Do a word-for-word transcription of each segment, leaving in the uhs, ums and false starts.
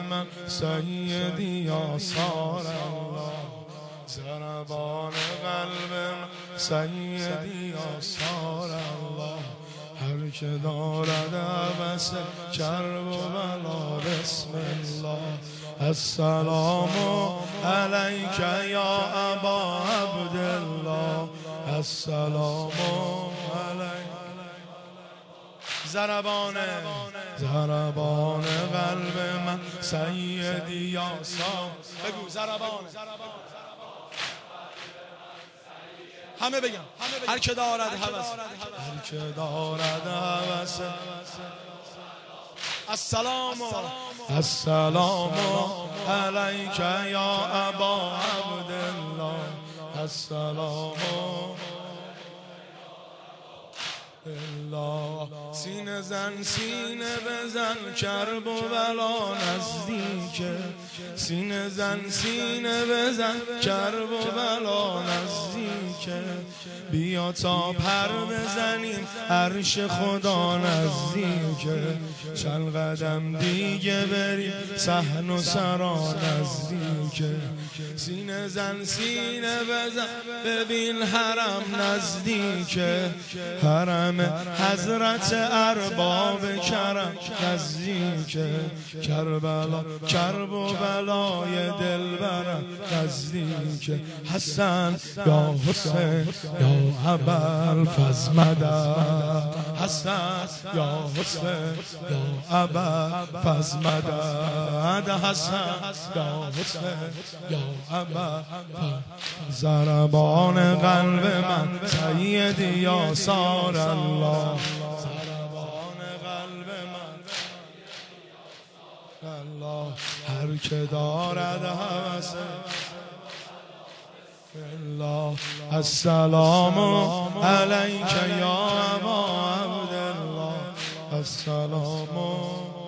من سیدی آثار الله ضربان قلب من سیدی آثار الله هر که دارد عبس کرب و بلا بسم الله السلام علیک یا ابا عبدالله السلام علیک ضربان ضربان قلب من سیدی یا سام بگو ضربان همه بگم هر که دارد هوس هر که دارد هوس السلام السلام علیک یا ابا عبدالله السلام الله سینه زن سینه بزن کرب و بلا نزدیکه سینه زن سینه بزن کرب و بلا نزدیکه بیا تا پر بزنیم عرش خدا نزدیکه چند قدم دیگه بریم صحن و سرا نزدیکه سینه زن سینه بزن ببین حرم نزدیکه حرم حضرت ارباب کرم نزدیکه کربلا کرب و بلای دلبرم نزدیکه حسن یا حسین یا ابوالفضل مدد حسن یا حسین یا ابوالفضل مدد حسن یا حسین یا ابوالفضل ضربان قلب من سیدی آثار الله ضربان قلب من الله هر که دارد هوس الله السلام علیک یا ابا عبدالله السلام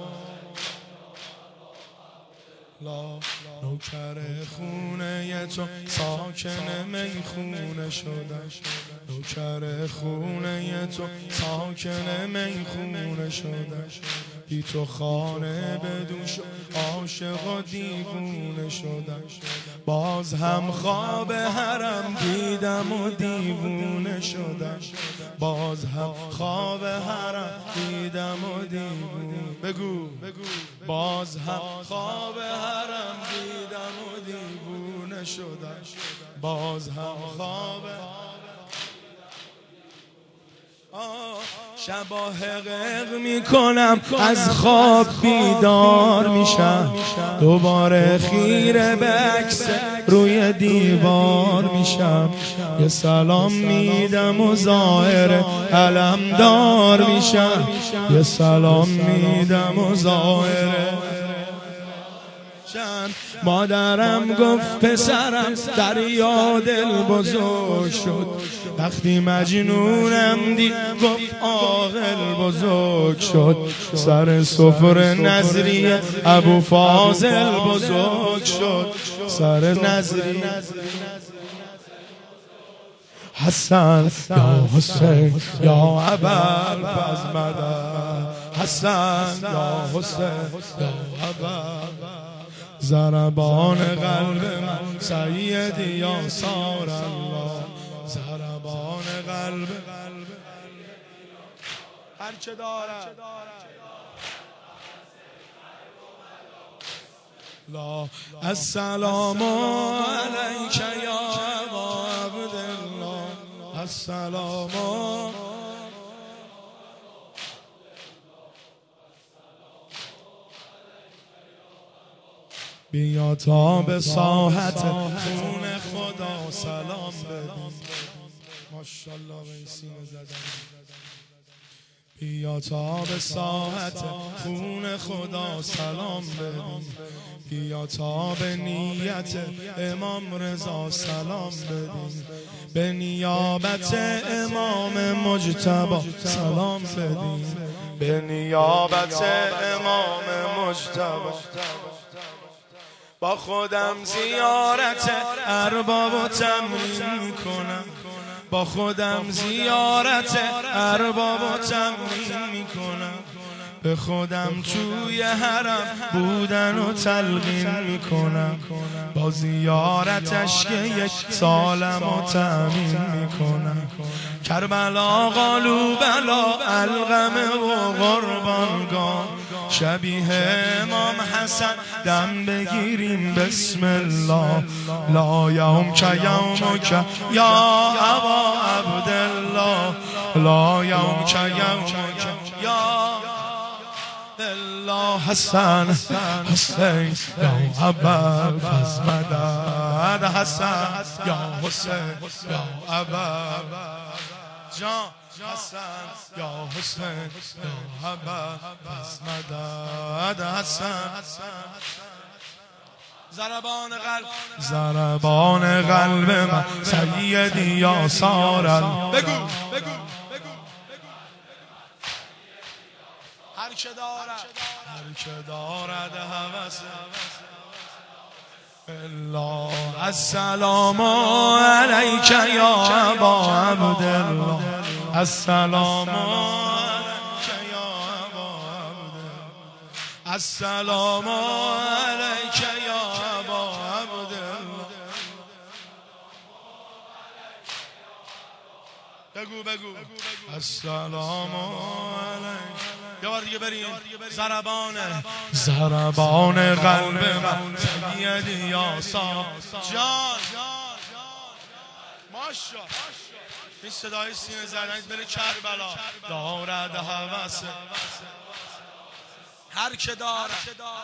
لا نوکر خونه تو ساکن میخونه شدم نوکر خونه تو ساکن میخونه شدم بی تو خانه بدوش عاشق و دیوونه شدم باز هم خواب حرم دیدم و دیوونه شدم باز هم خواب حرم دیدم و دیوونه بگو باز هم خواب حرم دیدم و دیوونه شدم باز هم خواب شبا حقق میکنم از خواب بیدار میشم دوباره خیره به عکس روی دیوار میشم یه سلام میدم و ظاهر علمدار میشم یه سلام میدم و ظاهر مادرم گفت پسرم دریا دل بزرگ شد وقتی مجنونم دید گفت عاقل بزرگ شد سر سفره نظری ابو فاضل بزرگ شد سر نظری حسن یا حسین یا ابوالفضل مدد حسن یا حسین یا ابوالفضل ضربان قلب من سیدی آثار الله ضربان قلب هر چه دارد لا السلام علیک یا ابا عبدالله السلام بیا تا به ساحت خون خدا سلام بدیم ماشاءالله به این سینه زدن بیا تا به ساحت خون خدا سلام بدیم بیا تا به نیت امام رضا سلام بدیم به نیابت امام مجتبی سلام بدیم به نیابت امام مجتبی با خودم زیارت ارباب و تمرین میکنم با خودم زیارت ارباب و تمرین میکنم به خودم توی حرم بودن و تلقین میکنم، با زیارتش که یک سالم و تأمین میکنم. کربلا قالو بلا القمه و قربانگاه، شبیه امام حسن دم بگیریم بسم الله. لا یوم که یوم که یا ابا عبدالله، لا یوم که یوم که یا الله. حسن حسین یا ابا فزمدد، حسن یا حسین یا ابا جان، حسن یا حسین یا ابا فزمدد. حسن ضربان قلب ضربان قلب من سیدی یا سارل. بگو بگو هر که دارد هر که دارد هوس الله. السلام علیک یا ابا عبدالله، السلام علیک یا ابا عبدالله، السلام علیک یا ابا عبدالله. بگو بگو السلام علیک. یه بار دیگه بریم. ضربان ضربان قلب من سیدی یا سا جان. ماشا این صدای سینه زدن بره کربلا. دارد هوس هر که دارد.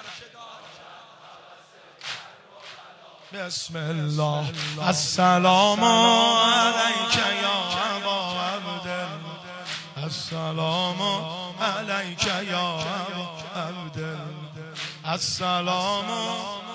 بسم الله. السلام علیک یا ابا عبدالله، السلام علیک یا ابا عبدالله، السلام